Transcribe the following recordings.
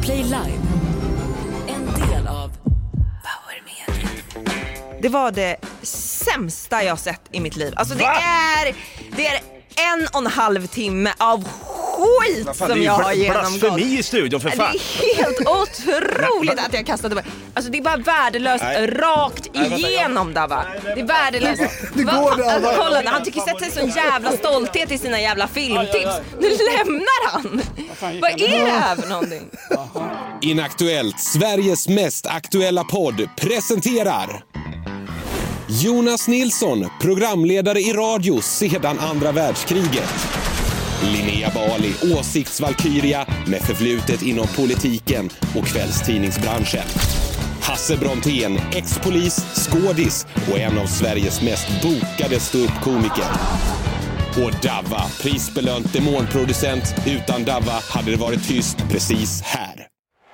Podplay Live. En del av Power Media. Det var det sämsta jag sett i mitt liv. Alltså det är 1,5 timme av skit som jag har genomgått. Blasfemi i studion för fan. Det är helt otroligt att jag kastade mig. Alltså det är bara värdelöst rakt igenom Dava. Det är värdelöst. Kolla, han tycker sätta sig sån jävla stolthet i sina jävla filmtips. Nu lämnar han. Vad är det här för någonting? Inaktuellt, Sveriges mest aktuella podd, presenterar Jonas Nilsson, programledare i radio sedan andra världskriget. Linnea Bali, åsiktsvalkyria med förflutet inom politiken och kvällstidningsbranschen. Hasse Brontén, ex-polis, skådis och en av Sveriges mest bokade ståuppkomiker. Och Dava, prisbelönt demonproducent. Utan Dava hade det varit tyst precis här.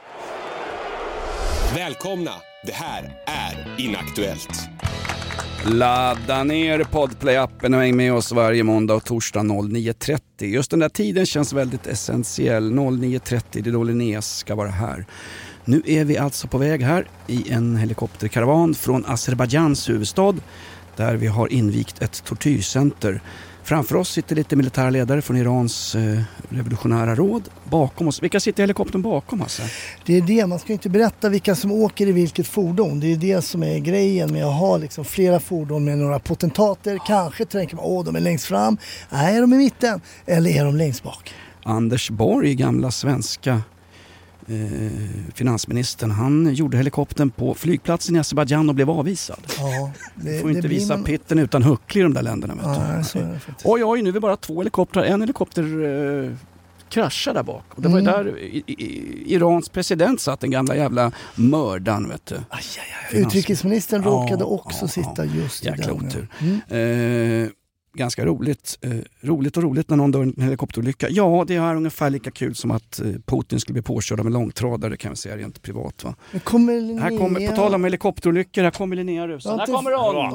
Välkomna, det här är Inaktuellt. Ladda ner Podplay-appen och häng med oss varje måndag och torsdag 09.30. Just den där tiden känns väldigt essentiell. 09.30, det är då Linneas ska vara här. Nu är vi alltså på väg här i en helikopterkaravan från Azerbajdzjans huvudstad där vi har invigt ett tortyrcenter. Framför oss sitter lite militärledare från Irans revolutionära råd. Bakom oss. Vilka sitter i helikoptern bakom oss? Det är det, man ska inte berätta vilka som åker i vilket fordon. Det är det som är grejen med att ha liksom flera fordon med några potentater. Kanske tänker man, de är längst fram. Nej, är de i mitten? Eller är de längst bak? Anders Borg, gamla svenska finansministern, han gjorde helikoptern på flygplatsen i Azerbajdzjan och blev avvisad. Ja, det får inte visa pitten utan hucklig i de där länderna. Oj, nu är vi bara 2 helikoptrar. En helikopter kraschade där bak. Och det var ju där Irans president satt, den gamla jävla mördaren, vet du. Utrikesministern råkade också sitta just i jäkla otur. Ganska roligt när någon dör i en helikopterolycka. Ja, det är ungefär lika kul som att Putin skulle bli påkörd av en långtradare, kan vi säga rent privat, va? Här kommer, på tal om helikopterolyckor, här kommer Linnea Russon. Här kommer hon!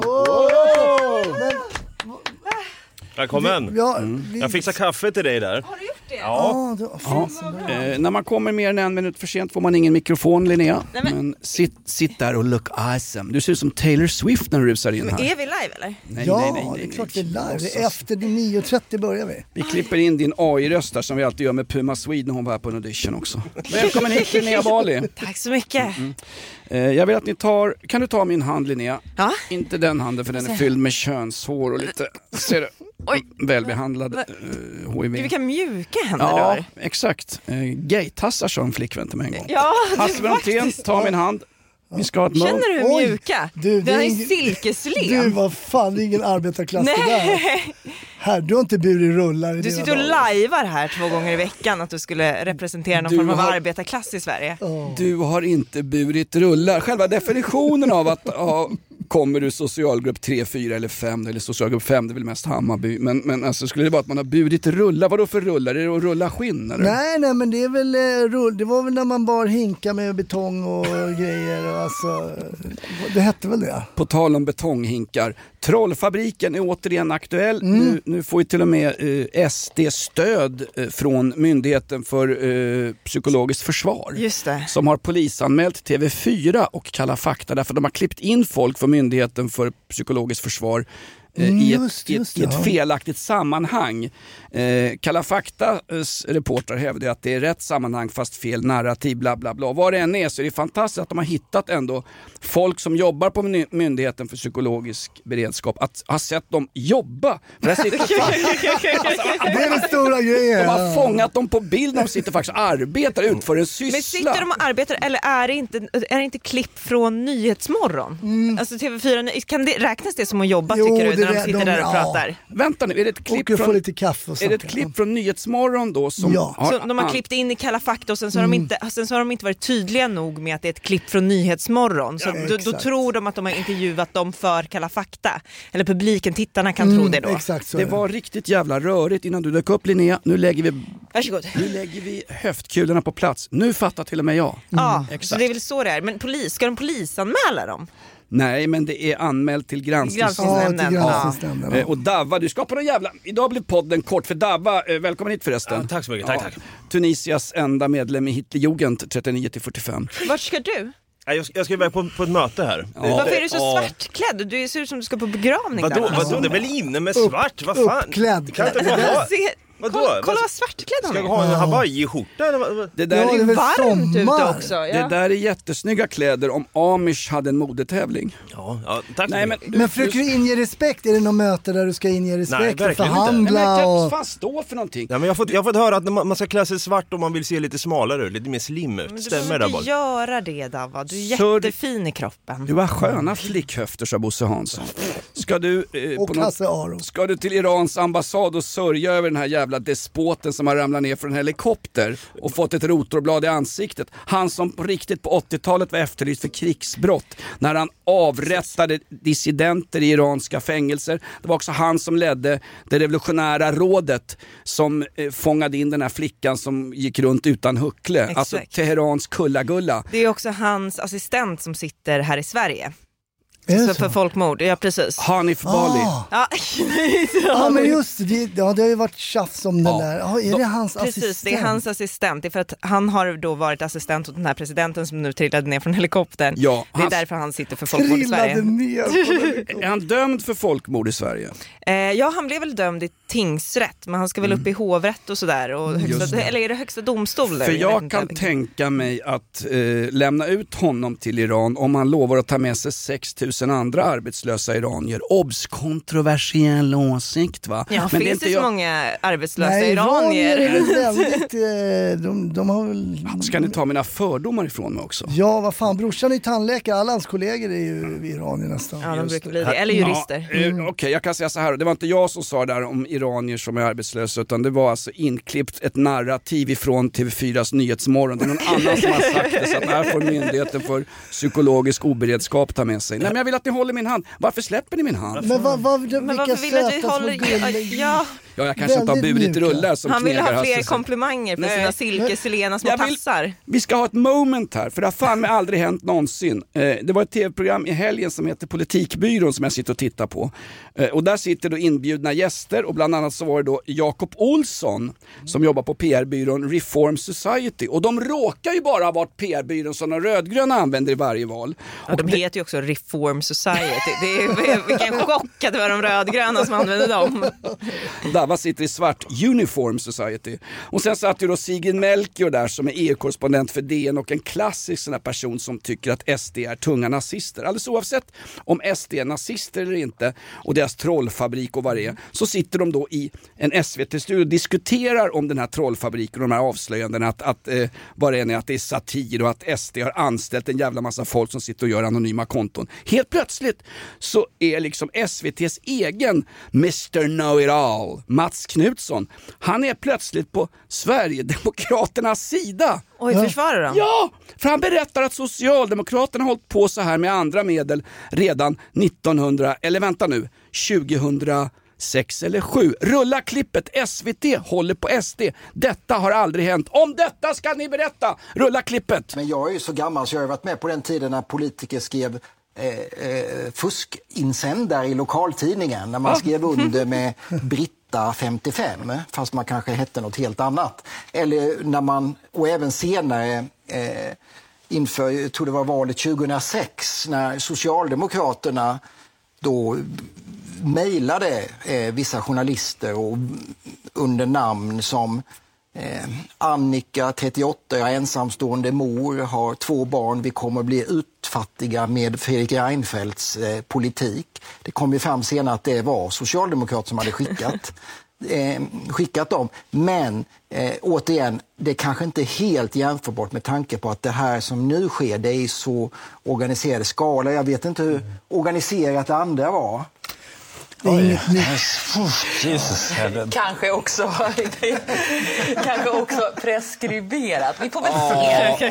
Välkommen. Jag fixar kaffe till dig där. Har du gjort det? Ja. När man kommer mer än 1 minut för sent får man ingen mikrofon, Linnea. Men sitt där och look awesome. Du ser ut som Taylor Swift när du rusar in här. Men är vi live eller? Nej, det är klart vi är live. Efter 9.30 börjar vi. Vi klipper in din AI-röst där som vi alltid gör med Puma Swede när hon var här på en audition också. Välkommen hit, Linnea Bali. Tack så mycket. Jag vill att ni kan du ta min hand, Linnea? Ja. Inte den handen, för den är fylld med könshår och lite, ser du? Välbehandlad HIV. Vilka mjuka händer du har. Ja, exakt. Gay-tassar som flickvän till mig en gång. Ja, Hasse Brontén, ta min hand. Vi ska ha ett känner du hur mjuka? Den är silkeslen. Du, vad fan, det är ingen arbetarklass det där. Här, du har inte burit rullar i du sitter och lajvar här 2 gånger i veckan att du skulle representera någon form av arbetarklass i Sverige. Du har inte burit rullar. Själva definitionen av att kommer du socialgrupp 3, 4 eller 5, eller socialgrupp 5, det är väl mest Hammarby, men alltså skulle det vara att man har burit rullar, vadå för rullar? Är det att rulla skinn eller? Nej, men det är väl det var väl när man bar hinka med betong och grejer och alltså, det hette väl det. På tal om betonghinkar, Trollfabriken är återigen aktuell. Nu får ju till och med SD stöd från Myndigheten för psykologiskt försvar. Just det. Som har polisanmält TV4 och Kalla fakta därför de har klippt in folk från Myndigheten för psykologiskt försvar i ett felaktigt sammanhang. Kalla faktas reportrar hävdar att det är rätt sammanhang fast fel narrativ, bla bla bla. Vad det än är så är det fantastiskt att de har hittat ändå folk som jobbar på Myndigheten för psykologisk beredskap, att ha sett dem jobba. Det är den stora grejen. De har fångat dem på bild när de sitter faktiskt och arbetar, utför en syssla. Men sitter de och arbetar eller är det inte klipp från Nyhetsmorgon? Alltså TV4, räknas det som att jobba, tycker du, när de sitter där och pratar? Vänta nu, är det ett klipp från lite kaffe och är det ett klipp från Nyhetsmorgon då som så de har klippt in i Kalla fakta och sen så har de inte varit tydliga nog med att det är ett klipp från Nyhetsmorgon. Så då tror de att de har intervjuat dem för Kalla fakta. Eller publiken, tittarna kan tro det då. Exakt så. Det var riktigt jävla rörigt innan du dök upp, Linnea. Nu lägger vi höftkulorna på plats. Nu fattar till och med jag. Exakt. Så det är väl så det är. Men ska de polisanmäla dem? Nej, men det är anmält till Granskningsnämnden. Och Davva, du ska på någon jävla... Idag blir podden kort för Davva. Välkommen hit förresten. Ja, tack så mycket, tack. Tunisias enda medlem i Hitlerjugend 39-45. Vart ska du? Jag ska iväg på ett möte här. Ja. Varför är du så svartklädd? Du ser ut som du ska på begravning. Vadå? Det är väl inne med svart? Vad fan? Uppklädd. Kan inte vara... Kolla vad svartklädd han är. Ska jag ha en Hawaii-skjorta? Det där är varmt ute också. Ja. Det där är jättesnygga kläder om Amish hade en modetävling. Ja, tack. Nej, men försöker du inge respekt? Är det någon möte där du ska inge respekt och förhandla? Nej, men fan stå för någonting. Ja, men jag har fått höra att man ska klä sig svart om man vill se lite smalare ut, lite mer slim ut. Stämmer det bara? Du göra det, Davva. Du är jättefin i kroppen. Du har sköna flickhöfter, sa Bosse Hansson. Ska du, ska du till Irans ambassad och sörja över den här jävla despoten som har ramlat ner från en helikopter och fått ett rotorblad i ansiktet? Han som på riktigt på 80-talet var efterlyst för krigsbrott när han avrättade dissidenter i iranska fängelser. Det var också han som ledde det revolutionära rådet som fångade in den här flickan som gick runt utan huckle. Exakt. Alltså Teherans Kulla-Gulla. Det är också hans assistent som sitter här i Sverige. Så för folkmord, ja precis. Hanif Bali. Ja, men just det, det har ju varit tjafs om den där. Är det hans assistent? Precis, det är hans assistent. Det är för att han har då varit assistent åt den här presidenten som nu trillade ner från helikoptern. Ja, det är därför han sitter för folkmord i Sverige. Är han dömd för folkmord i Sverige? Ja, han blev väl dömd i tingsrätt, men han ska väl upp i hovrätt och sådär. Och eller är det högsta domstol? För jag kan tänka mig att lämna ut honom till Iran om han lovar att ta med sig 6 000 andra arbetslösa iranier. Obs, kontroversiell åsikt, va? Ja, men finns det så många arbetslösa iranier? Iranier? De har väl... Ska ni ta mina fördomar ifrån mig också? Ja, vad fan, brorsan är tandläkare, alla hans kollegor är ju iranier nästan. Ja, de brukar bli det. Eller jurister. Okej, jag kan säga så här, det var inte jag som sa där om iranier som är arbetslösa, utan det var alltså inklippt ett narrativ ifrån TV4s Nyhetsmorgon. Det är någon annan som har sagt det, så att här får Myndigheten för psykologisk oberedskap ta med sig. Nej, men jag vill att ni håller min hand. Varför släpper ni min hand? Men varför vill att vi håller... Ja, jag kanske inte har burit rullar som han vill ha fler Hasse. komplimanger för sina silkeselena små tassar. Vi ska ha ett moment här, för det har fan mig aldrig hänt någonsin. Det var ett tv-program i helgen som heter Politikbyrån som jag sitter och tittar på. Och där sitter då inbjudna gäster, och bland annat så var det då Jakob Olsson som jobbar på PR-byrån Reform Society. Och de råkar ju bara ha varit PR-byrån som de rödgröna använder i varje val. Ja, och de heter ju också Reform Society. Det är vilken chock att det var de rödgröna som använde dem. Davva sitter i svart Uniform Society. Och sen satt ju då Sigrid Melchior där som är EU-korrespondent för DN och en klassisk sån här person som tycker att SD är tunga nazister. Alldeles oavsett om SD är nazister eller inte och deras trollfabrik och vad det är, så sitter de då i en SVT-studio och diskuterar om den här trollfabriken och de här avslöjandena att vad det är att det är satir och att SD har anställt en jävla massa folk som sitter och gör anonyma konton. Helt plötsligt så är liksom SVT:s egen Mr. Know-It-All, Mats Knutsson, han är plötsligt på Sverigedemokraternas sida. Oj, försvarar de? Ja, för han berättar att Socialdemokraterna har hållit på så här med andra medel redan 2006 eller 7. Rulla klippet, SVT håller på SD. Detta har aldrig hänt. Om detta ska ni berätta. Rulla klippet. Men jag är ju så gammal så jag har varit med på den tiden när politiker skrev fuskinsändare i lokaltidningen. När man skrev under med Britta 55, fast man kanske hette något helt annat. Eller när man, och även senare inför, jag tror det var valet 2006, när Socialdemokraterna då mejlade vissa journalister och under namn som Annika, 38, jag är ensamstående mor, har 2 barn, vi kommer att bli utfattiga med Fredrik Reinfeldts politik. Det kom ju fram senare att det var Socialdemokrater som hade skickat dem. Men återigen, det kanske inte är helt jämförbart med tanke på att det här som nu sker, det är så organiserade skala. Jag vet inte hur organiserat det andra var. Det är inget nytt. Kanske också preskriberat. Vi får väl se.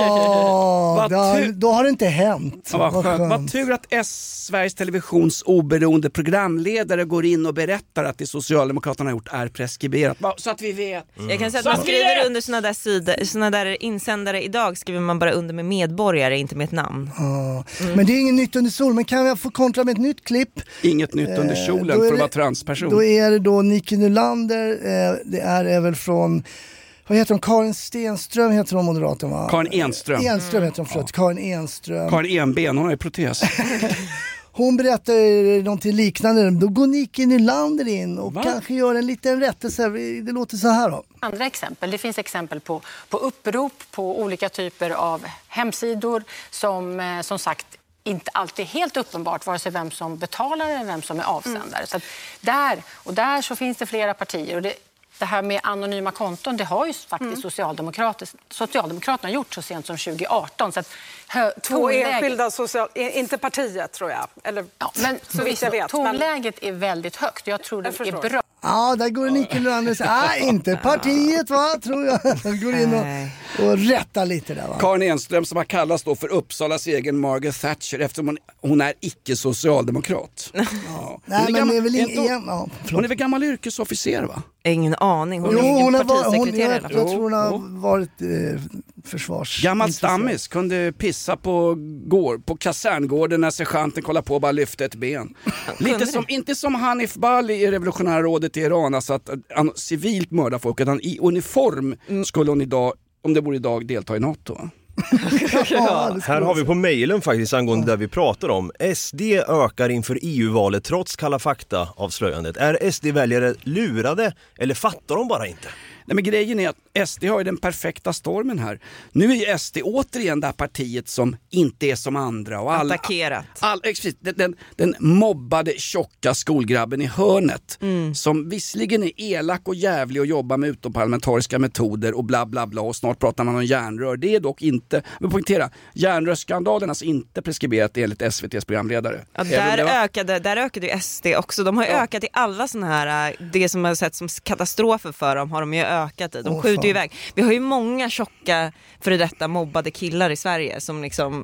Då har det inte hänt. Vad tur att Sveriges Televisions oberoende programledare går in och berättar att det Socialdemokraterna har gjort är preskriberat. Så att vi vet. Jag kan säga att man skriver under såna där insändare idag skriver man bara under med medborgare, inte med ett namn. Men det är inget nytt under sol. Men kan jag få kontra med ett nytt klipp? Inget nytt under kjolen för att vara transperson. Då är det då Nicke Nylander. Det är väl från... Vad heter hon? Karin Stenström heter hon, moderaten, va? Karin Enström. Enström heter hon, förlåt. Karin Enström. Karin Enben, hon har ju protes. Hon berättar någonting liknande. Då går Nicke Nylander in och kanske gör en liten rättelse. Det låter så här då. Andra exempel. Det finns exempel på upprop på olika typer av hemsidor som sagt inte alltid helt uppenbart vare sig vem som betalar eller vem som är avsändare. Så att där så finns det flera partier. Och det här med anonyma konton, det har ju faktiskt Socialdemokraterna gjort så sent som 2018. Så att två enskilda inte partiet tror jag. Eller, ja, men så visst, jag vet, tonläget är väldigt högt. Jag tror det är bra. Ja, där går Nicke Nylander och säger, inte partiet, va, tror jag. Går in och rättar lite där, va. Karin Enström, som har kallats då för Uppsalas egen Margaret Thatcher, eftersom hon är icke-socialdemokrat. Ja. Nej, men det är väl hon är väl gammal yrkesofficer, va? Ingen aning. Hon är ingen partisekreterare. Jag tror hon har varit försvars... Gammal stammis kunde pissa på kaserngården när sergeanten kollade på och bara lyfte ett ben. Lite som, inte som Hanif Bali i revolutionära rådet i Iran, alltså att han civilt mördar folk, utan i uniform skulle hon idag, om det vore idag, delta i NATO. Här har vi på mejlen faktiskt angående där vi pratar om. SD ökar inför EU-valet trots Kalla fakta-avslöjandet. Är SD-väljare lurade eller fattar de bara inte? Nej, men grejen är att SD har ju den perfekta stormen här. Nu är ju SD återigen det här partiet som inte är som andra. Och attackerat. Den mobbade tjocka skolgrabben i hörnet som visserligen är elak och jävlig och jobbar med utomparlamentariska metoder och bla bla bla, och snart pratar man om järnrör. Det är dock inte, men poängtera, järnrörsskandalen alltså inte preskriberat enligt SVT:s programledare. Ja, där ökade ju SD också. De har ju ökat i alla såna här, det som har sett som katastrofer för dem har de ju ökat i. De skjuter ju iväg. Vi har ju många tjocka för detta mobbade killar i Sverige som liksom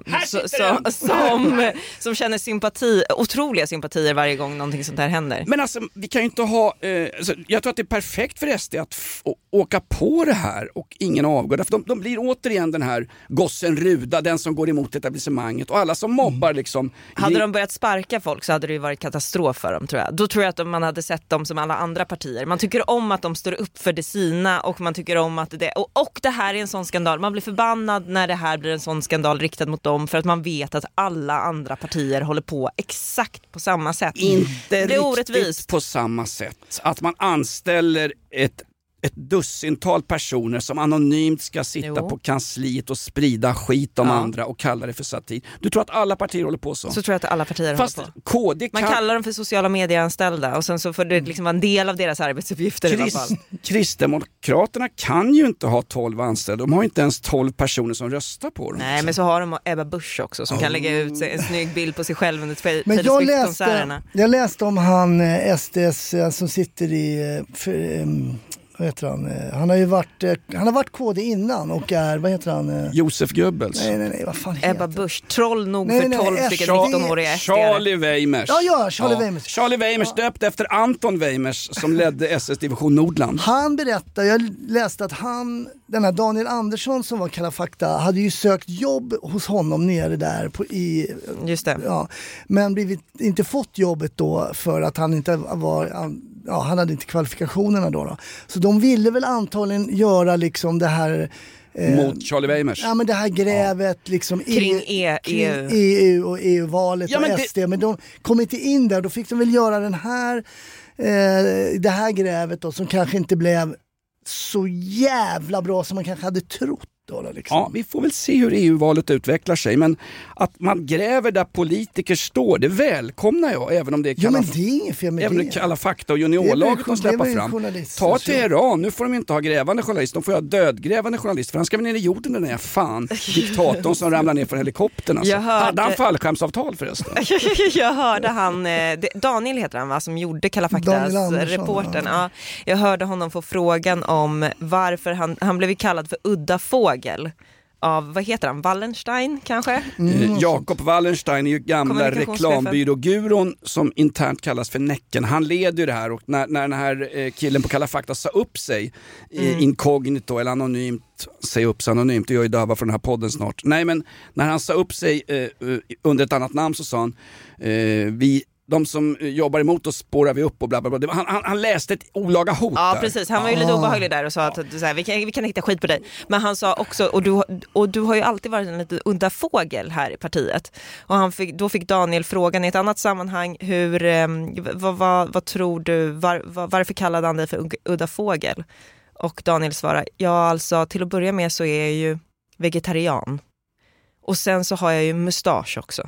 som känner otroliga sympatier varje gång någonting sånt här händer. Men alltså, vi kan ju inte ha jag tror att det är perfekt för SD att åka på det här och ingen avgår. För de blir återigen den här gossen Ruda, den som går emot etablissemanget, och alla som mobbar liksom. Hade de börjat sparka folk så hade det ju varit katastrof för dem, tror jag. Då tror jag att man hade sett dem som alla andra partier. Man tycker om att de står upp för det sina, och man tycker om att det och det här är en sån skandal. Man blir förbannad när det här blir en sån skandal riktad mot dem, för att man vet att alla andra partier håller på exakt på samma sätt. Inte det är orättvist på samma sätt. Att man anställer ett dussintal personer som anonymt ska sitta på kansliet och sprida skit om andra och kalla det för satir. Du tror att alla partier håller på så? Så tror jag att alla partier håller på. KD man kallar dem för sociala medieanställda, och sen så får det liksom vara en del av deras arbetsuppgifter i alla fall. Kristdemokraterna kan ju inte ha 12 anställda. De har inte ens 12 personer som röstar på dem. Nej, men så har de Ebba Busch också som kan lägga ut en snygg bild på sig själv under Men jag läste om han SDS som sitter i vad heter han? Han har varit KD innan och är, vad heter han? Josef Goebbels. Nej, vad fan heter Ebba Busch, troll nog för 12 stycken 19-åriga Charlie Weimers. Charlie Weimers. Charlie Weimers, döpt efter Anton Weimers som ledde SS Division Nordland. Han berättade, jag läste att den här Daniel Andersson som var Kalla fakta hade ju sökt jobb hos honom nere där just det. Ja, men inte fått jobbet då för att han inte var... Ja, han hade inte kvalifikationerna då. Så de ville väl antagligen göra liksom det här... mot Charlie Weimers. Ja, men det här grävet liksom kring EU och EU-valet och SD. Men de kom inte in där. Då fick de väl göra det här grävet då, som kanske inte blev så jävla bra som man kanske hade trott. Liksom. Ja, vi får väl se hur EU-valet utvecklar sig, men att man gräver där politiker står, det välkomnar jag, även om det är Kalla, men det är inget fel med även det. Kalla fakta och juniorlaget de släpper fram. Ta Teheran, nu får de inte ha grävande journalist, de får ha dödgrävande journalist, för han ska väl ner i jorden den där fan diktatorn som ramlar ner från helikoptern. Alltså. Hade han fallskärmsavtal förresten? Jag hörde Daniel heter han, va, som gjorde Kalla faktas reportern. Ja, jag hörde honom få frågan om varför han blev kallad för udda fågel av, vad heter han, Wallenstein kanske? Jakob Wallenstein är ju gamla reklambyråguron som internt kallas för Näcken. Han leder ju det här, och när den här killen på Kalla fakta sa upp sig inkognito eller anonymt, säg upp sig anonymt, och jag är döva från den här podden snart. Nej, men när han sa upp sig under ett annat namn så sa han de som jobbar emot oss spårar vi upp och bla bla bla. Han läste ett olaga hot. Ja, där. Precis. Han var ju lite obehaglig där och sa att så här, vi kan hitta skit på dig. Men han sa också, och du har ju alltid varit en lite udda fågel här i partiet. Och då fick Daniel frågan i ett annat sammanhang, vad tror du, varför kallade han dig för udda fågel? Och Daniel svarar, ja alltså till att börja med så är jag ju vegetarian. Och sen så har jag ju mustasch också.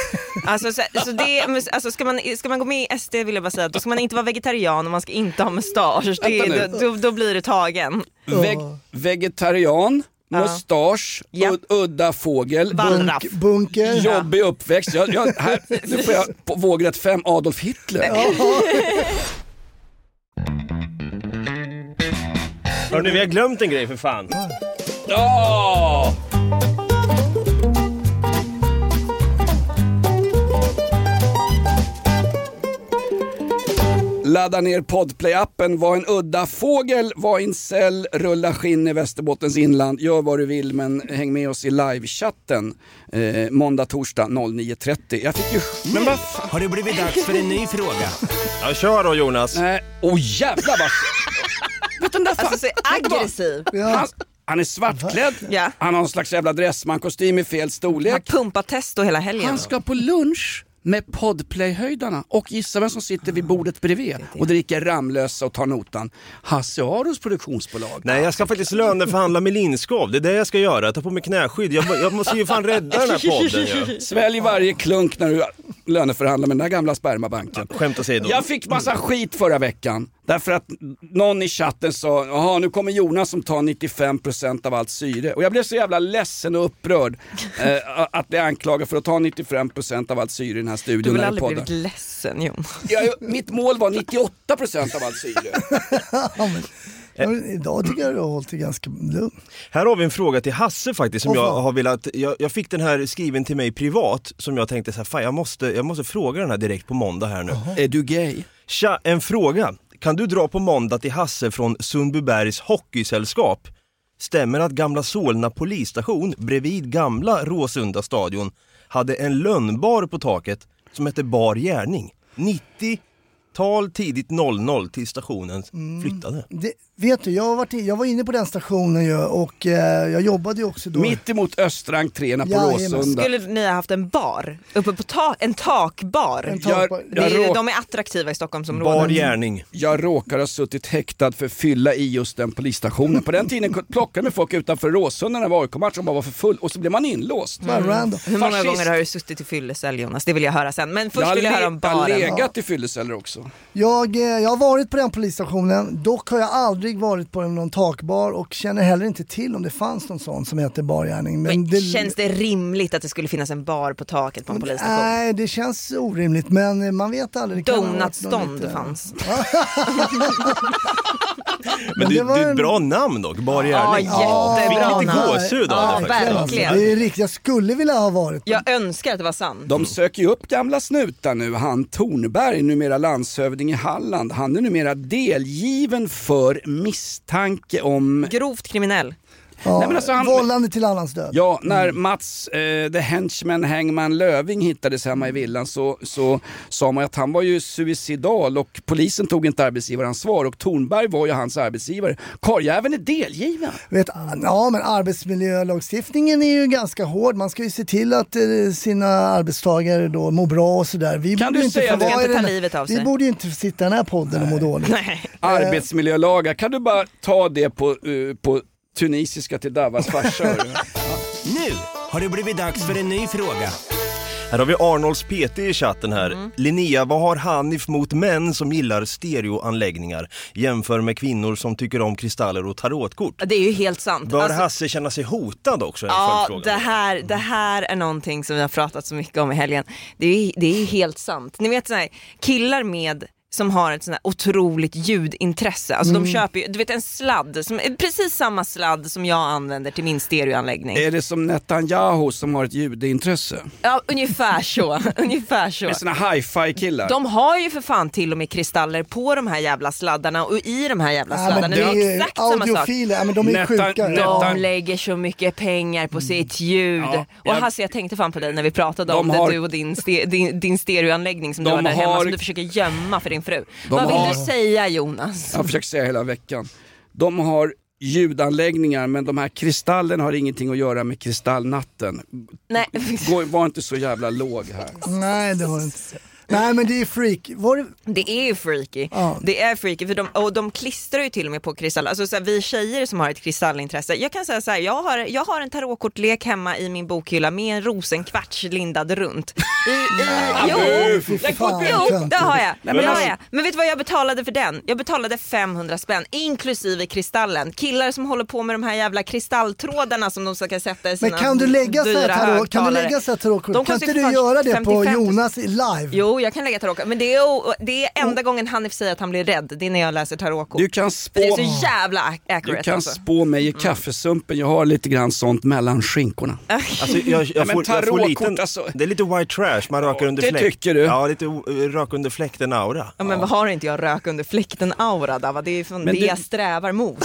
Alltså ska man gå med i SD, vill jag bara säga, då ska man inte vara vegetarian och man ska inte ha mustasch. Då blir det tagen. Vegetarian, mustasch, udda fågel, bunker, jobbig uppväxt. Nu får jag på vågrätt 5 Adolf Hitler. Hörrni, vi har glömt en grej för fan. Ja! Ladda ner Podplay-appen, var en udda fågel, var en cell, rulla skinn i Västerbottens inland. Gör vad du vill, men häng med oss i live-chatten måndag, torsdag 09.30. Jag fick ju... Men vad fan? Har det blivit dags för en ny fråga? Ja, kör då Jonas. Nej, jävlar vad... Vet du, alltså, så aggressiv. Han är svartklädd. Ja. Han har en slags jävla dressmankostym i fel storlek. Han pumpar testo hela helgen. Han ska på lunch med Podplay-höjdarna. Och gissa vem som sitter vid bordet bredvid och dricker Ramlösa och tar notan. Hasse Aros produktionsbolag. Nej, jag ska faktiskt löneförhandla med Lindskov. Det är det jag ska göra. Ta på mig knäskydd. Jag måste ju fan rädda den här podden. Ja. Svälj varje klunk när du löneförhandlar med den där gamla spermabanken. Skämt åsido. Jag fick massa skit förra veckan. Därför att någon i chatten sa, jaha, nu kommer Jonas som tar 95% av allt syre. Och jag blev så jävla ledsen och upprörd att bli anklagad för att ta 95% av allt syre i den här studion. Du vill aldrig blivit ledsen, Jon. Mitt mål var 98% av allt syre. Men idag tycker jag du har hållit det ganska lugnt. Här har vi en fråga till Hasse faktiskt som jag har velat, jag fick den här skriven till mig privat som jag tänkte så här, fan jag måste fråga den här direkt på måndag här nu. Är du gay? Tja, en fråga. Kan du dra på måndag till Hasse från Sundbybergs hockeysällskap? Stämmer att gamla Solna polisstation bredvid gamla Råsunda stadion hade en lönnbar på taket som hette Bar Gärning? 90-tal, tidigt 00 till stationen flyttade. Vet du, jag var inne på den stationen och jag jobbade ju också då. Mitt emot östra entréerna på Råsunda. Skulle ni ha haft en bar? Uppe på en takbar? De är attraktiva i Stockholmsområdet. Bar Gärning. Jag råkar ha suttit häktad för fylla i just den polisstationen. På den tiden plockade med folk utanför Råsunda när det var AIK-match som bara var för full. Och så blev man inlåst. Hur många gånger har du suttit i fyllecell, Jonas? Det vill jag höra sen. Men först vill jag höra om baren. Jag har legat i fylleceller också. Jag har varit på den polisstationen. Dock har jag aldrig varit på någon takbar och känner heller inte till om det fanns någon sån som heter Bar Gärning. Men känns det rimligt att det skulle finnas en bar på taket på en polisstation? Nej, det känns orimligt, men man vet aldrig. Donutstånd fanns. Men det är ett bra namn dock, Bar Gärning. Ja, jättebra lite gåshud av det faktiskt. Verkligen. Det är riktigt, jag skulle vilja ha varit. Jag önskar att det var sant. De söker ju upp gamla snutar nu. Han Tornberg, numera landshövding i Halland, han är numera delgiven för misstanke om... Grovt kriminell. Ja, nej, men alltså vållande till annans död. Ja, när Mats, the henchman Hängman Löving hittades hemma i villan så sa man att han var ju suicidal och polisen tog inte arbetsgivaransvar och Tornberg var ju hans arbetsgivare. Karljäveln är delgiven. Ja, men arbetsmiljölagstiftningen är ju ganska hård. Man ska ju se till att sina arbetstagare då mår bra och sådär. Kan du säga att vi ska inte ta livet av sig? Vi borde ju inte sitta i den här podden och må dåligt. Nej. Arbetsmiljölagar, kan du bara ta det på tunisiska till Davas farsa. Nu har det blivit dags för en ny fråga. Här har vi Arnolds PT i chatten här. Linnea, vad har Hanif mot män som gillar stereoanläggningar jämför med kvinnor som tycker om kristaller och tarotkort? Det är ju helt sant. Bör Hasse känna sig hotad också? Ja, det här är någonting som vi har pratat så mycket om i helgen. Det är helt sant. Ni vet sådär, killar som har ett sånt här otroligt ljudintresse. Alltså de köper ju, du vet, en sladd som är precis samma sladd som jag använder till min stereoanläggning. Är det som Netanyahu som har ett ljudintresse? Ja, ungefär så. Med såna hi-fi-killar. De har ju för fan till och med kristaller på de här jävla sladdarna och i de här jävla sladdarna. Det är exakt samma sak. Ja, men de är sjuka. De lägger så mycket pengar på sitt ljud. Och Hasse, jag tänkte fan på dig när vi pratade om det, du och din stereoanläggning som du har där hemma som du försöker gömma för din fru. Vad vill du säga, Jonas? Jag försöker säga hela veckan. De har ljudanläggningar, men de här kristallen har ingenting att göra med kristallnatten. Nej. Var inte så jävla låg här. Nej, det har inte. Nej, men det är freak. Det är ju freaky. Det är freaky för de klistrar ju till och med på kristaller. Alltså så här, vi tjejer som har ett kristallintresse. Jag kan säga så här, jag har en tarotkortlek hemma i min bokhylla med en rosenkvarts lindad runt. Jo, det har jag. Men vet du vad jag betalade för den? Jag betalade 500 spänn inklusive kristallen. Killar som håller på med de här jävla kristalltrådarna som de ska sätta i sina. Men kan du lägga så här tarotkort? Kan inte du göra det på Jonas live? Jo, jag kan lägga tarotkort, men det är enda gången Hanif säger att han blir rädd. Det är när jag läser tarotkort. Du kan spå, det är så jävla accurate. Du kan spå mig i kaffesumpen. Jag har lite grann sånt mellan skinkorna. Alltså, jag får lite, alltså. Det är lite white trash. Man röker under fläkt. Det tycker du? Ja, lite rök under fläkten aura. Ja, men vad har inte jag rök under fläkten aura då? Det är från det jag strävar mot.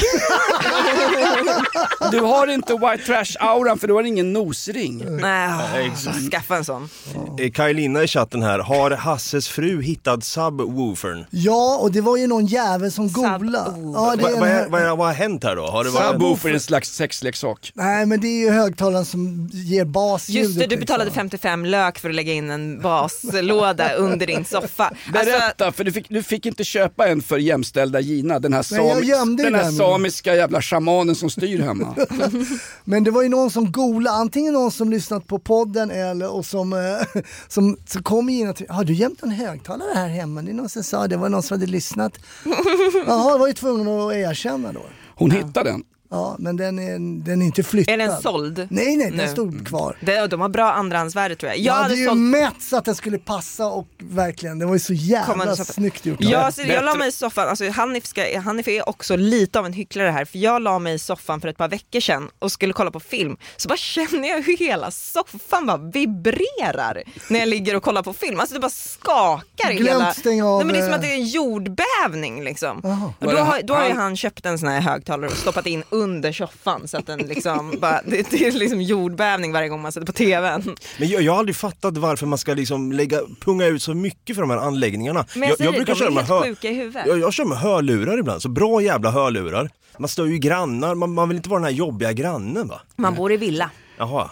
Du har inte white trash auran för du har ingen nosring. Nej, skaffa en sån. Kajlina i chatten här. Har Hasses fru hittat subwoofern? Ja, och det var ju någon jävel som googlade. Vad har hänt här då? Subwoofer är en slags sexleksak. Nej, men det är ju högtalaren som ger basljud. Just det, du betalade 55 lök för att lägga in en baslåda under din soffa. Berätta, för du fick inte köpa en för jämställda Gina. Den här samiska jävla shamanen som styr hemma. Men det var ju någon som googlade, antingen någon som lyssnat på podden eller och som kom in och har du jämt en högtalare här hemma? Det är någon som sa, det var någon som hade lyssnat. Jaha, var ju tvungen att erkänna då. Hon hittade den. Ja, men den är inte flyttad. Är den såld? Nej, den stod kvar. De har bra andrahandsvärde tror jag. Jag hade ju mätt så att den skulle passa och verkligen, det var ju så jävla snyggt gjort. Jag la mig i soffan, alltså Hanif är också lite av en hycklare här, för jag la mig i soffan för ett par veckor sedan och skulle kolla på film, så bara känner jag hur hela soffan bara vibrerar när jag ligger och kollar på film. Alltså det bara skakar hela. Nej, men det är som att det är en jordbävning liksom. Och då har ju han köpt en sån här högtalare och stoppat in under soffan så att den liksom bara, det är liksom jordbävning varje gång man sätter på tvn. Men jag har aldrig fattat varför man ska liksom punga ut så mycket för de här anläggningarna. Men jag brukar köra med sjuka i huvudet. Jag kör med hörlurar ibland, så bra jävla hörlurar. Man stör ju grannar, man vill inte vara den här jobbiga grannen va? Man bor i villa. Jaha.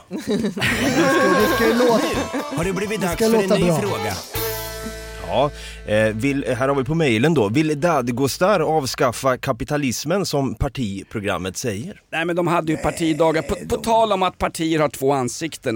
Har det blivit dags för en ny fråga? Ja, här har vi på mejlen då. Vill Dadgostar avskaffa kapitalismen som partiprogrammet säger? Nej, men de hade ju partidagar. På tal om att partier har två ansikten.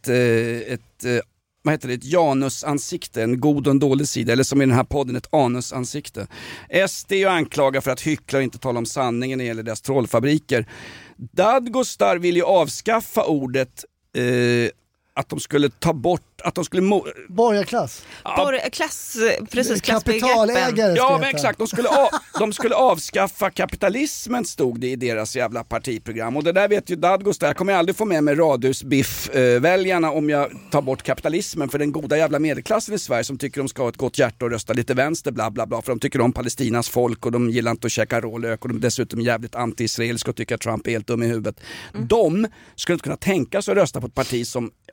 Vad heter det? Ett janusansikte, en god och en dålig sida. Eller som i den här podden, ett anusansikte. SD är anklagar för att hyckla och inte tala om sanningen när det gäller deras trollfabriker. Dadgostar vill ju avskaffa ordet att de skulle ta bort, att de skulle borgarklass. Klass, precis, kapitalägare. Ja, men exakt, de skulle avskaffa kapitalismen, stod det i deras jävla partiprogram. Och det där vet ju Dadgostar, jag kommer aldrig få med mig radhusbiff-väljarna om jag tar bort kapitalismen, för den goda jävla medelklassen i Sverige som tycker de ska ha ett gott hjärta och rösta lite vänster, bla bla bla, för de tycker om Palestinas folk och de gillar inte att käka rålök och de är dessutom jävligt anti-israeliska och tycker att Trump är helt dum i huvudet. De skulle inte kunna tänka sig att rösta på ett parti som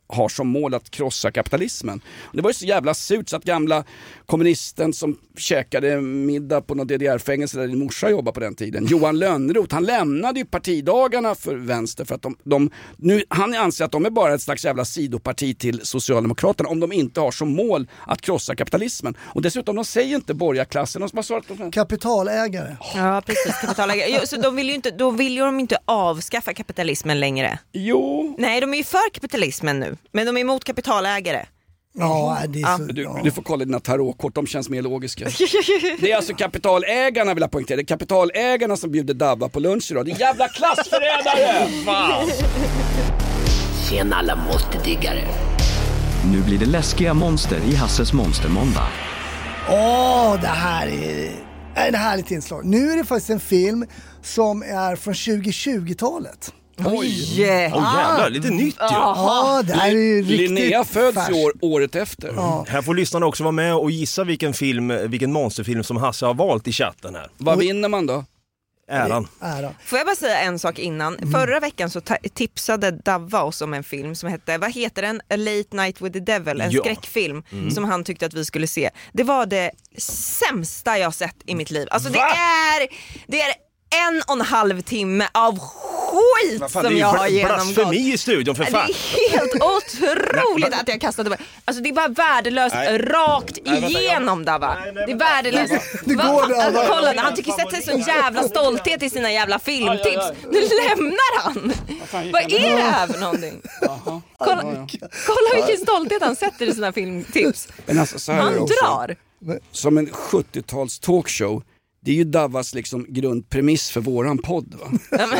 har som mål att krossa kapitalismen. Och det var ju så jävla surt så att gamla kommunisten som käkade middag på något DDR-fängelse där din morsa jobbade på den tiden, Johan Lönnroth, han lämnade ju partidagarna för vänster för att han anser att de är bara ett slags jävla sidoparti till Socialdemokraterna om de inte har som mål att krossa kapitalismen. Och dessutom, de säger inte borgarklassen, de svarar att de... Kapitalägare. Ja, precis, kapitalägare. Så då vill ju de inte avskaffa kapitalismen längre. Jo. Nej, de är ju för kapitalismen nu, men de är emot kapitalägare. Ja, det är så, du får kolla dina tarotkort, de känns mer logiska. Det är alltså kapitalägarna, vill jag poängtera. Det är kapitalägarna som bjuder Davva på lunch idag. Det är jävla klassförrädare! Fan! Tjena alla monsterdiggare. Nu blir det läskiga monster i Hasses monstermåndag. Det här är ett härligt inslag. Nu är det faktiskt en film som är från 2020-talet. Oj! Jävlar, lite nytt ju. Ja, det här är ju riktigt Linnea föds året efter. Ja. Här får lyssnarna också vara med och gissa vilken monsterfilm som Hasse har valt i chatten här. Vad vinner man då? Äran. Får jag bara säga en sak innan? Förra veckan så tipsade Davva oss om en film som hette, vad heter den? A Late Night with the Devil, en skräckfilm som han tyckte att vi skulle se. Det var det sämsta jag sett i mitt liv. Alltså det är 1,5 timme av skit som jag har genomgått. Blasfemi i studion för fan. Det är helt otroligt att jag kastade mig. Alltså det är bara värdelöst rakt igenom Davva. Det är värdelöst. Det går kolla, han tycker sätta sig sån jävla stolthet i sina jävla filmtips. Nu lämnar han. Vad är det här för någonting? Kolla vilken stolthet han sätter i sina filmtips. Men alltså, så här han drar. Som en 70-tals talkshow. Det är ju Davvas liksom grundpremiss för våran podd, va?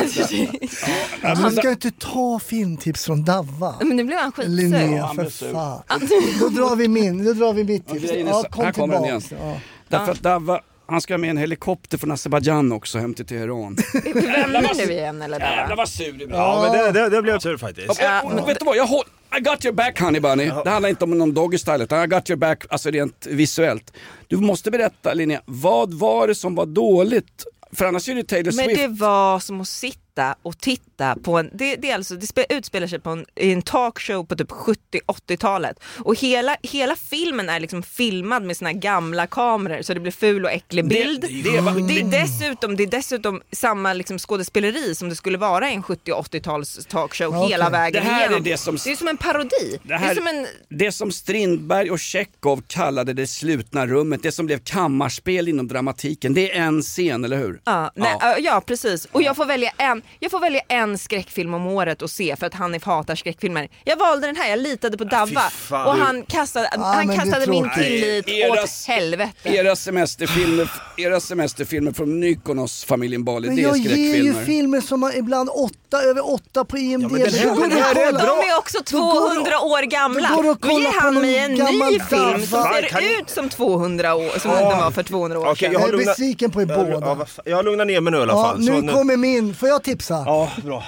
Du ska inte ta filmtips från Davva. Men nu blev han skitsur. Linnea, för fan. Då drar vi mitt tips. Här kommer den igen. Därför att Davva, han ska med en helikopter från Azerbaijan också hem till Teheran. Vänder vi igen eller Davva? Jävlar vad sur du blir. Ja, men det blev sur faktiskt. Vet du vad, I got your back, honey bunny. Det handlar inte om någon doggy style. I got your back, alltså rent visuellt. Du måste berätta, Linnea, vad var det som var dåligt? För annars är det Taylor Swift. Men det var som att sitta och titta på en... Det utspelar sig på en talkshow på typ 70-80-talet. Och hela filmen är liksom filmad med såna gamla kameror. Så det blir ful och äcklig bild. Det är dessutom samma liksom skådespeleri som det skulle vara i en 70-80-tals talkshow hela vägen igenom. Det är som en parodi. Det som Strindberg och Tjechov kallade det slutna rummet. Det som blev kammarspel inom dramatiken. Det är en scen, eller hur? Ja, precis. Och jag får välja en skräckfilm om året att se för att Hanif hatar skräckfilmer. Jag valde den här, jag litade på Davva. Och han kastade min tillit åt helvete. Era semesterfilmer från Mykonos-familjen Bali, det är skräckfilmer. Jag ger ju filmer som har ibland över 8 på IMDb. De är också 200 år gamla. Då ger han mig en ny film som ser ut som 200 år, som den var för 200 år sedan. Jag är besviken på er båda. Jag har lugnat ner mig nu i alla fall. Nu kommer min. Får jag tipsa? Ja, bra.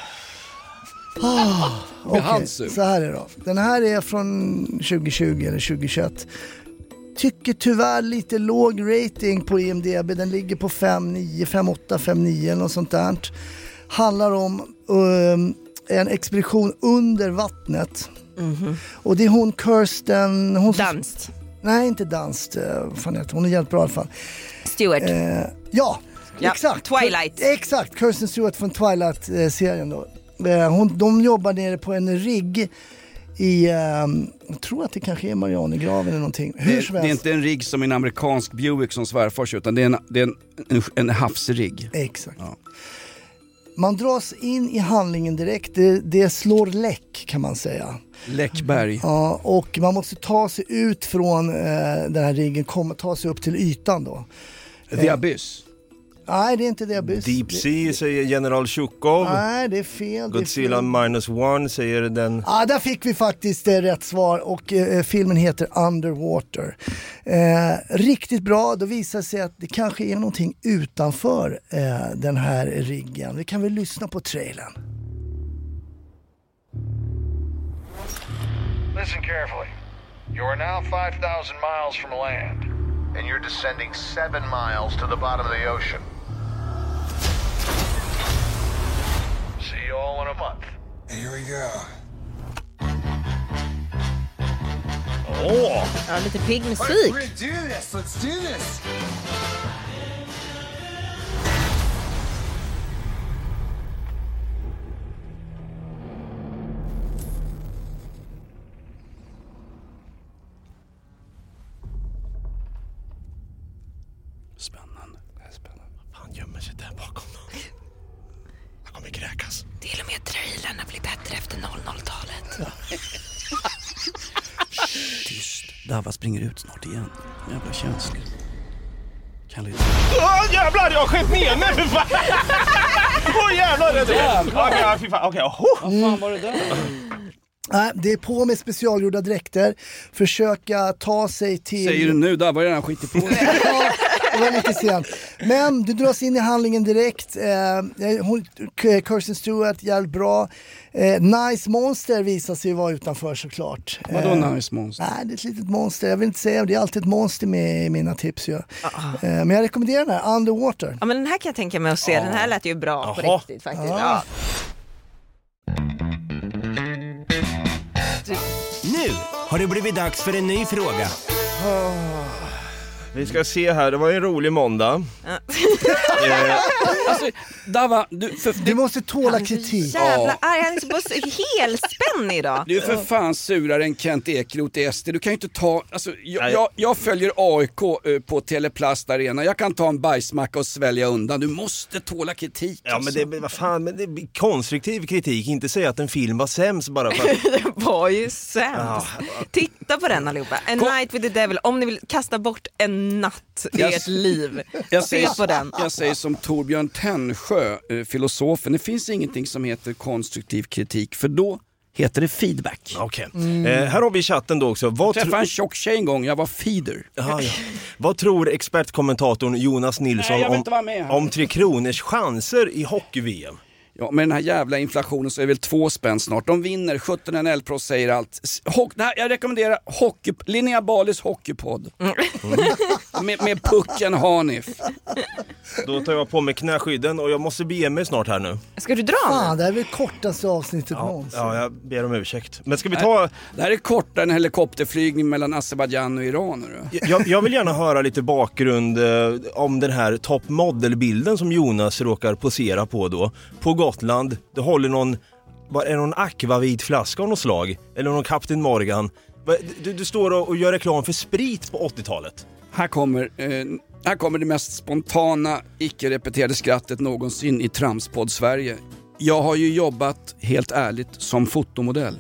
Okej, så här är det då. Den här är från 2020 eller 2021. Tycker tyvärr lite låg rating på IMDb. Den ligger på 5,9, 5,8, 5,9 eller något sånt där. Handlar om en expedition under vattnet. Och det är hon Kirsten... Dunst. Nej, inte Dunst. Hon är jävligt bra i alla fall. Stewart. Ja, exakt. Twilight. Exakt, Kirsten Stewart från Twilight-serien då. De jobbar nere på en rigg i, jag tror att det kanske är Marianergraven eller någonting. Det är inte en rigg som en amerikansk Buick som Svärfors, utan det är en havsrigg. Exakt. Ja. Man dras in i handlingen direkt. Det slår läck, kan man säga. Läckberg. Ja, och man måste ta sig ut från den här riggen, ta sig upp till ytan då. The Abyss. Nej, det är inte The Abyss. Deep Sea säger General Shukov. Nej, det är fel. Godzilla -1 säger den. Ja, där fick vi faktiskt rätt svar. Och filmen heter Underwater. Riktigt bra. Då visar det sig att det kanske är någonting utanför den här riggen. Vi kan väl lyssna på trailern. Listen carefully. You are now 5,000 miles from land, and you're descending 7 miles to the bottom of the ocean. See you all in a month. Here we go. Ja, lite pigg musik. Let's do this. Spännande. Han gömmer sig där bakom någon. Han kommer kräkas. Till och med trailerna blir bättre efter 00-talet. Tyst. Dava springer ut snart igen. Jävla känslig. Jävlar, jag har skett ner mig för fan! Jävlar! Okej, Vad fan var det där? Det är på med specialgjorda dräkter. Försöka ta sig till... Säger du nu? Där var redan skitit på. Det var lite sent. Men du dras in i handlingen direkt. Kirsten Stewart, jävligt bra. Nice Monster visar sig vara utanför såklart. Vadå Nice Monster? Nej, det är ett litet monster. Jag vill inte säga, det är alltid ett monster med i mina tips. Ja. Men jag rekommenderar den här, Underwater. Ja, men den här kan jag tänka mig att se. Den här lät ju bra på riktigt faktiskt. Ja. Nu har det blivit dags för en ny fråga. Vi ska se här, det var en rolig måndag. Alltså, Dava, du måste tåla kritik. Jävla arg, han är så helspänn idag. Du är för fan surare än Kent Ekeroth i SD. Du kan ju inte ta, alltså, jag följer AIK på Teleplast Arena. Jag kan ta en bajsmacka och svälja undan. Du måste tåla kritik. Ja, alltså. Men vad fan, men det är konstruktiv kritik. Inte säga att en film var sämst bara för att... Det var ju sämst. Titta på den allihopa. A Night with the Devil. Om ni vill kasta bort en natt i ert liv. Se på den. Jag säger som Torbjörn Tännsjö, filosofen. Det finns ingenting som heter konstruktiv kritik, för då heter det feedback. Okej. Här har vi i chatten då också. Jag träffade en tjock tjej en gång, jag var feeder. Ja. Vad tror expertkommentatorn Jonas Nilsson om Tre Kronors chanser i hockey-VM? Ja, med den här jävla inflationen så är det väl 2 spänn snart. De vinner, 17 NHL-pro säger allt. Jag rekommenderar Linnea Balis hockeypodd. Med Pucken Hanif. Då tar jag på mig knäskydden och jag måste bege mig snart här nu. Ska du dra? Fan, det här är väl kortaste avsnittet någonsin. Ja, jag ber om ursäkt. Men ska vi ta... Det här är kortare än helikopterflygning mellan Azerbaijan och Iran. Jag vill gärna höra lite bakgrund om den här top model-bilden som Jonas råkar posera på då. På Gotland, det håller någon akvavit flaska av något slag. Eller någon Captain Morgan. Du står och gör reklam för sprit på 80-talet. Här kommer det mest spontana, icke-repeterade skrattet någonsin i Tramspodd Sverige. Jag har ju jobbat, helt ärligt, som fotomodell.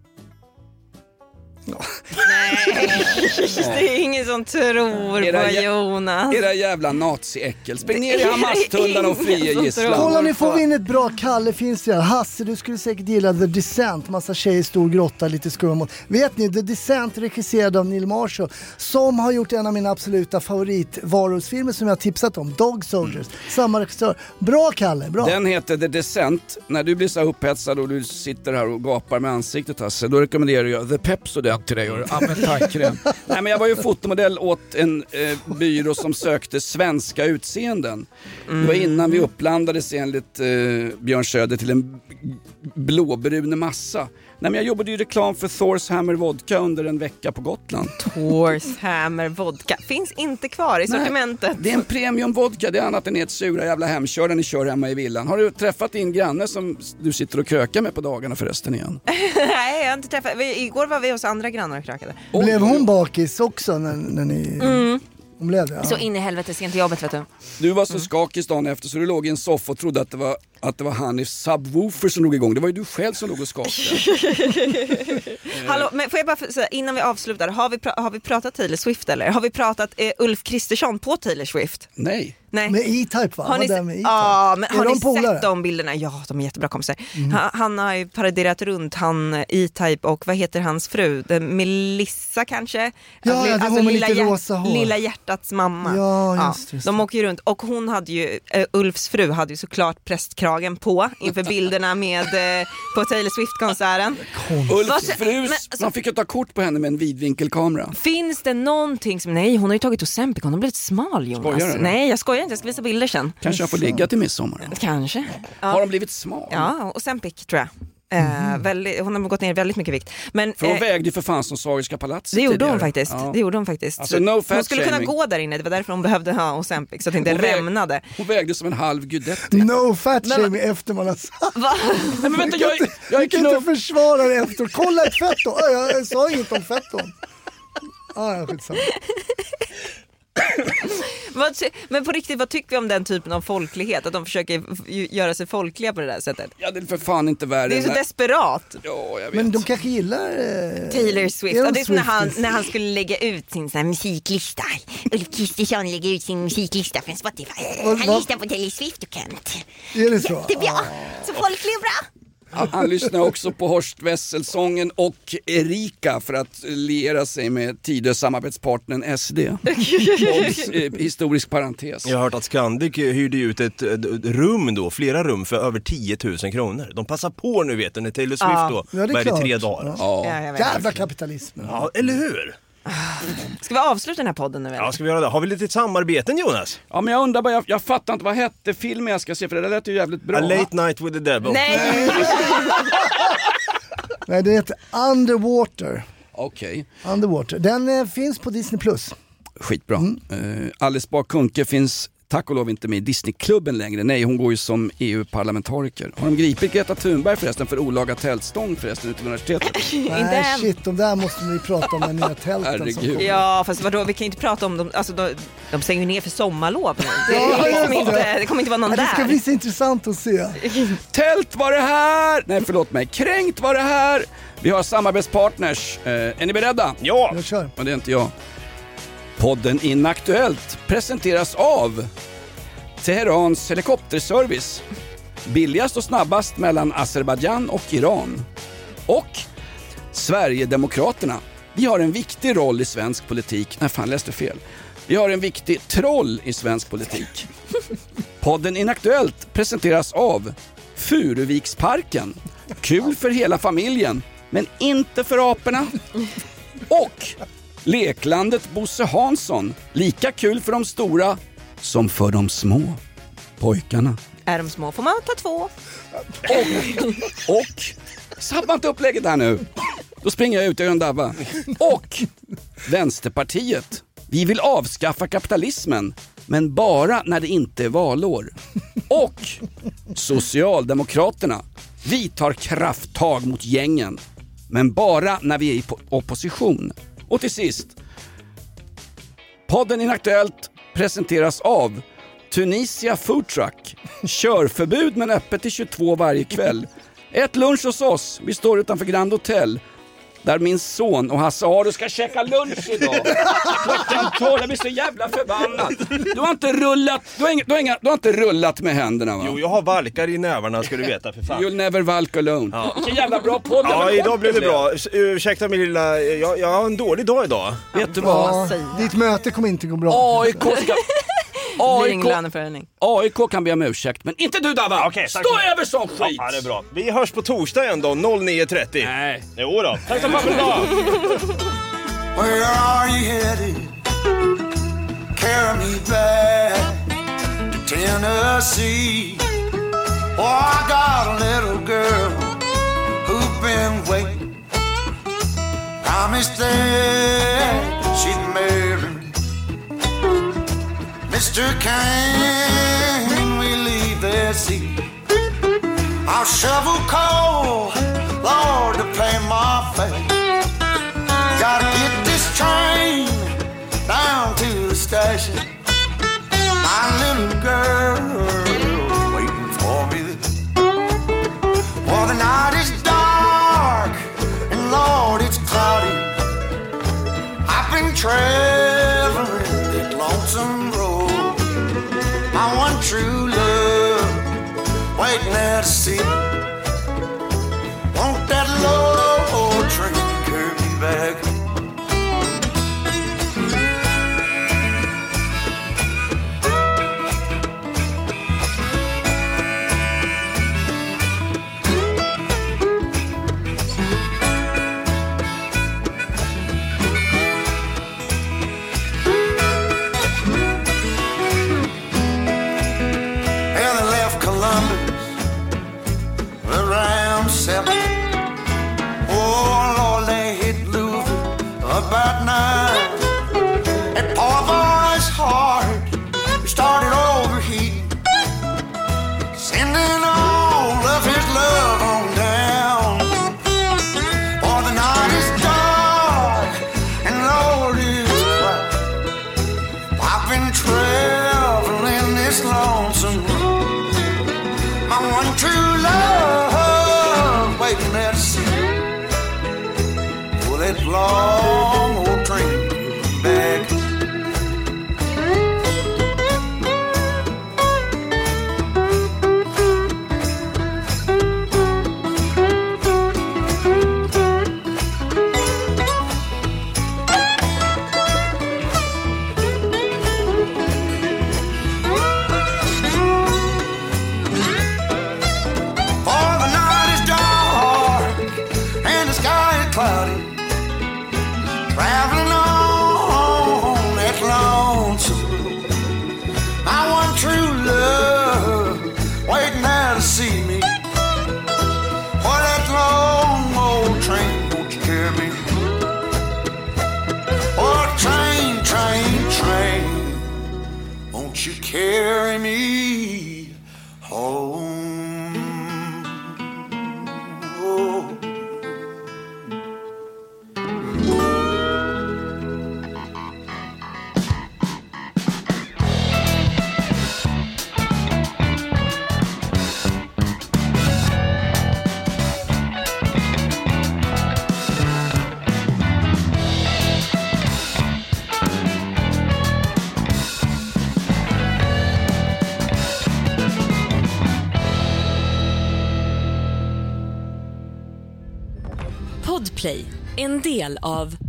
Nej, det är ingen som tror på Jonas. Era jävla nazi-äckel. Spring ner i Hamas-tullarna och fria gisslan. Kolla, ni får in ett bra Kalle, finns det. Hasse, du skulle säkert gilla The Descent. Massa tjejer, stor grotta, lite skum. Vet ni, The Descent regisserad av Neil Marshall, som har gjort en av mina absoluta favoritvarulvsfilmer som jag har tipsat om, Dog Soldiers. Samma regissör. Bra Kalle, bra. Den heter The Descent. När du blir så upphetsad och du sitter här och gapar med ansiktet, Hasse, då rekommenderar jag The Pepsodent till dig. Nej, men jag var ju fotomodell åt en byrå som sökte svenska utseenden. Det var innan vi upplandades enligt Björn Söder till en blåbrun massa. Nej, men jag jobbade ju reklam för Thor's Hammer Vodka under en vecka på Gotland. Thor's Hammer Vodka finns inte kvar i sortimentet. Det är en premium vodka, det är annat än ett sura jävla hemkörda ni kör hemma i villan. Har du träffat din granne som du sitter och krökar med på dagarna förresten igen? Nej, jag har inte träffat. Igår var vi hos andra grannar och krökade. Blev hon bakis också när ni... Hon blev det, ja. Så in i helvete sent till jobbet, vet du. Du var så skakig dagen efter så du låg i en soffa och trodde att det var Hanifs subwoofer som låg igång. Det var ju du själv som låg och skakade. Hallå, men får jag bara säga, innan vi avslutar, har vi pratat Taylor Swift eller? Har vi pratat Ulf Kristersson på Taylor Swift? Nej. Med E-Type, va? Har ni, har ni sett de bilderna? Ja, de är jättebra kompisar. Han har ju paraderat runt, han E-Type och vad heter hans fru? Melissa kanske? Ja, alltså lilla hjärtats mamma. Ja, just. De åker ju runt och hon hade ju, Ulfs fru hade ju såklart prästkragen på inför bilderna med på Taylor Swift-konserten. Ulfs fru, man fick ju ta kort på henne med en vidvinkelkamera. Finns det någonting som, nej, hon har ju tagit Ozempic, hon har blivit smal, Jonas. Nej, jag skojar inte, jag ska visa bilder sen. Kanske jag får ligga till midsommar. Kanske. Ja. Har de blivit smal? Ja, Ozempic tror jag. Hon har gått ner väldigt mycket vikt. Men, för hon vägde för fan som Sagerska palatset. Det gjorde hon faktiskt. Ja. Det gjorde hon faktiskt. Alltså, no hon skulle kunna gå där inne. Det var därför hon behövde ha Ozempic så att det inte rämnade. Hon vägde som en halv Gudetti. No fat shaming efter man har sagt. Va? Nej, men vänta, jag kan inte försvara det efter. Kolla ett fett då. Jag sa inget om fett då. Skitsamma. Men på riktigt, vad tycker vi om den typen av folklighet? Att de försöker göra sig folkliga på det där sättet? Ja, det är för fan inte värre. Det är så desperat. Ja, jag vet. Men de kanske gillar Taylor Swift. Ja, det är som när han skulle lägga ut sin sån här musiklista. Ulf Kristersson lägger ut sin musiklista från Spotify. Han lyssnar på Taylor Swift och Kent. Är det så? Det är bra. Så folklig och bra. Han lyssnar också på Horst Wesselsången och Erika för att liera sig med Tidös samarbetspartnern SD. Historisk parentes. Jag har hört att Scandic hyrde ut ett rum då, flera rum för över 10 000 kronor. De passar på nu vet du, när Taylor Swift då, det är 3 dagar. Ja. Jävla kapitalismen. Ja, eller hur? Ska vi avsluta den här podden nu? Ja, ska vi göra det? Har vi lite samarbeten, Jonas? Ja, men jag undrar bara, jag fattar inte vad hette filmen jag ska se, för det lät ju jävligt bra. A Late Night with the Devil. Nej! Nej, det heter Underwater. Okej. Underwater. Den finns på Disney+. Skitbra. Alice Bah Kuhnke finns tack och lov inte med i Disneyklubben längre. Nej, hon går ju som EU-parlamentariker. Har de gripit Greta Thunberg förresten för olaga tältstång förresten ute på universitetet? Nej, shit, de där måste vi prata om, den nya tälten. Herregud. Ja, fast vadå, vi kan inte prata om dem. Alltså, de stänger ju ner för sommarlov. Det kommer inte vara någon där. Det ska bli så intressant att se. Tält var det här! Nej, förlåt mig. Kränkt var det här! Vi har samarbetspartners. Är ni beredda? Ja! Jag kör. Men det är inte jag. Podden Inaktuellt presenteras av Teherans helikopterservice. Billigast och snabbast mellan Azerbaijan och Iran. Och Sverigedemokraterna. Vi har en viktig roll i svensk politik. Nej, fan, läste fel. Vi har en viktig troll i svensk politik. Podden Inaktuellt presenteras av Furuviksparken. Kul för hela familjen, men inte för aporna. Och Leklandet Bosse Hansson. Lika kul för de stora som för de små pojkarna. Är de små får man ta 2. Och sabba inte upplägget här nu. Då springer jag ut, jag gör en dabba. Och Vänsterpartiet. Vi vill avskaffa kapitalismen, men bara när det inte är valår. Och Socialdemokraterna. Vi tar krafttag mot gängen, men bara när vi är i opposition. Och till sist, podden Inaktuellt presenteras av Tunisia Food Truck. Körförbud men öppet till 22 varje kväll. Ät lunch hos oss. Vi står utanför Grand Hotel. Där min son och Hasse Aro ska käka lunch idag. Klockan 12, jag blir så jävla förbannad. Du har inte rullat med händerna, va? Jo, jag har valkar i nävarna, ska du veta, för fan. You'll never valk alone. Ja. Vilken jävla bra podd. Ja, idag blev det bra. Ursäkta min lilla, jag har en dålig dag idag. Vet du vad? Ditt möte kommer inte gå bra. AIK kan be om ursäkt, men inte du, Dava. Okay, stå över sån skit. Ja, det är bra. Vi hörs på torsdag igen då, 09.30. Nej. Jo då. Tack så mycket för idag. Where are you headed? Carry me back to Tennessee. Oh, I got a little girl who's been waiting. Promised that she'd marry me. Mr. Can we leave this seat? I'll shovel coal, Lord, to pay my fate. Gotta get this train down to the station. My little girl waiting for me. Well, the night is dark and Lord, it's cloudy. I've been traveling that lonesome road. about 9. That poor boy's heart started overheating, sending all of his love on down. For the night is dark and Lord is quiet. I've been traveling this lonesome road. My one true love waiting there to see. Will that long old train back? Traveling on that lonesome road. My one true love waiting there to see me. For that long old train, won't you carry me? Oh, train, train, train, won't you carry me home? Podplay, en del av